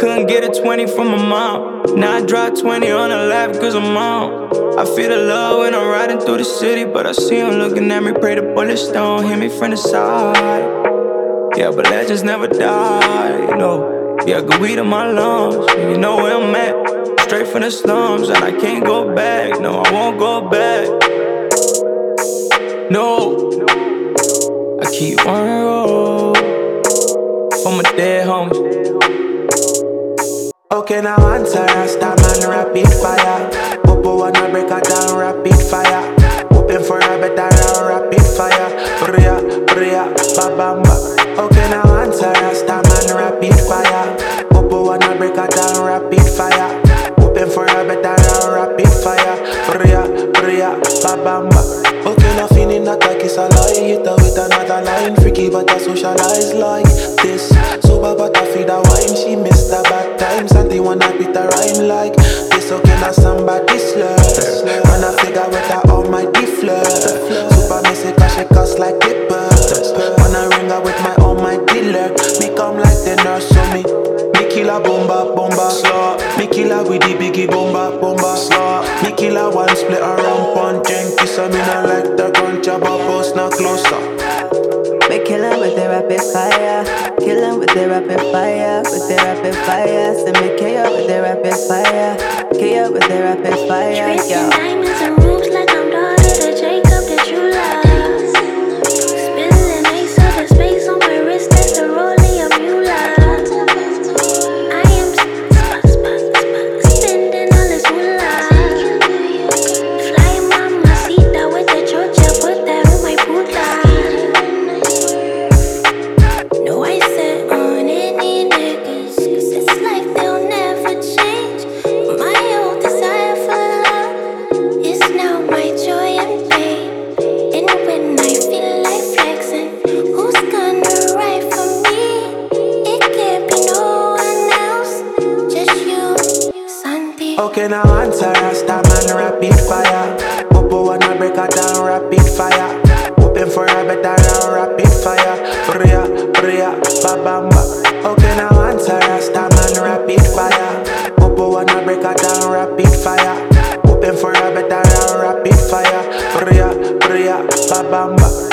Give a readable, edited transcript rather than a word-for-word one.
couldn't get a 20 from my mom. Now I drop 20 on the lap cause I'm on. I feel the love when I'm riding through the city, but I see him looking at me, pray the bullets don't hit me from the side. Yeah, but legends never die, you know. Yeah, good weed in my lungs, you know where I'm at. Straight from the slums, and I can't go back. No, I won't go back. No, I keep on the road for my dead homies. Okay, now answer Rasta man, rapid fire. Popo wanna break it down, rapid fire. Hoping for a better round, rapid fire. Bria, bria, babamba. Okay, now answer Rasta man, rapid fire. Popo wanna break it down, rapid fire. Hoping for a better round, rapid fire. Bria, bria, babamba. Okay, now feeling that like it's a lie. Hit her with another line. Freaky but I socialize like this. Sober but I feed her wine. She missed the bad times and they wanna beat the rhyme like this. Okay, now somebody slurs. Wanna figure with her all my flirt. Super messy cause she cuss like dippers. Wanna ring her with my all my dealer. Me come like the nurse so me kill her bomba, bomba, slaw. Me kill her with the biggie bomba, bomba, slaw. Me kill her one split around one drink. Kiss her, me not like the gun job, but post not closer. We kill him with the rapid fire. Kill him with the rapid fire. With the rapid fire. Send me kill you with the rapid fire. Kill you with the rapid fire. Tracing diamonds and rubies like I'm daughter to Jacob that you love. Spilling ice of the space on my wrist, that's the rolling of you love. I am spending all this moolah. Fly mamacita with the chocha, put that on my puta. No, I said on any niggas, cause it's like they'll never change. My old desire for love is now my joy and pain. And when I feel like flexing, who's gonna ride for me? It can't be no one else, just you, Santi. Okay, now answer Rasta man, rapid fire. Popo wanna break it down, rapid fire. Hoping for a better round, rapid fire. Bria, bria, babamba. Okay, now answer Rasta man, rapid fire. Popo wanna break it down, rapid fire. Hoping for a better round, rapid fire. Bria, bria, babamba.